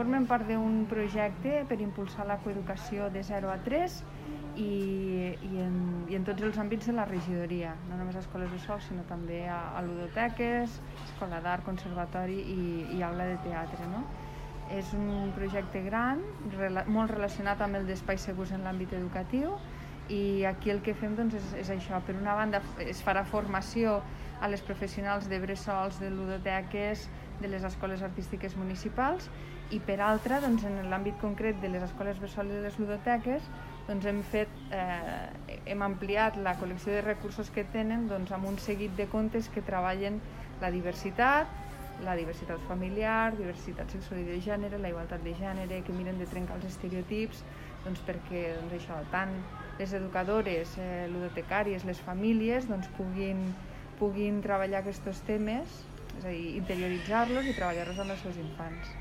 formen part d'un projecte per impulsar la coeducació de 0 a 3 i en tots els àmbits de la regidoria, no només a escoles bressol, sinó també a ludoteques, escola d'art, conservatori i aula de teatre. No? És un projecte gran, molt relacionat amb el d'espais segurs en l'àmbit educatiu, i aquí el que fem doncs, és això. Per una banda es farà formació a les professionals de bressols, de ludoteques, de les escoles artístiques municipals, i per altra, doncs, en l'àmbit concret de les escoles bressol i de les ludoteques, doncs hem ampliat la col·lecció de recursos que tenen doncs, amb un seguit de contes que treballen la diversitat familiar, diversitat sexual i de gènere, la igualtat de gènere, que miren de trencar els estereotips, doncs, perquè doncs, això, tant les educadores, ludotecàries, les famílies doncs, puguin treballar aquests temes, és a dir, interioritzar-los i treballar-los amb els seus infants.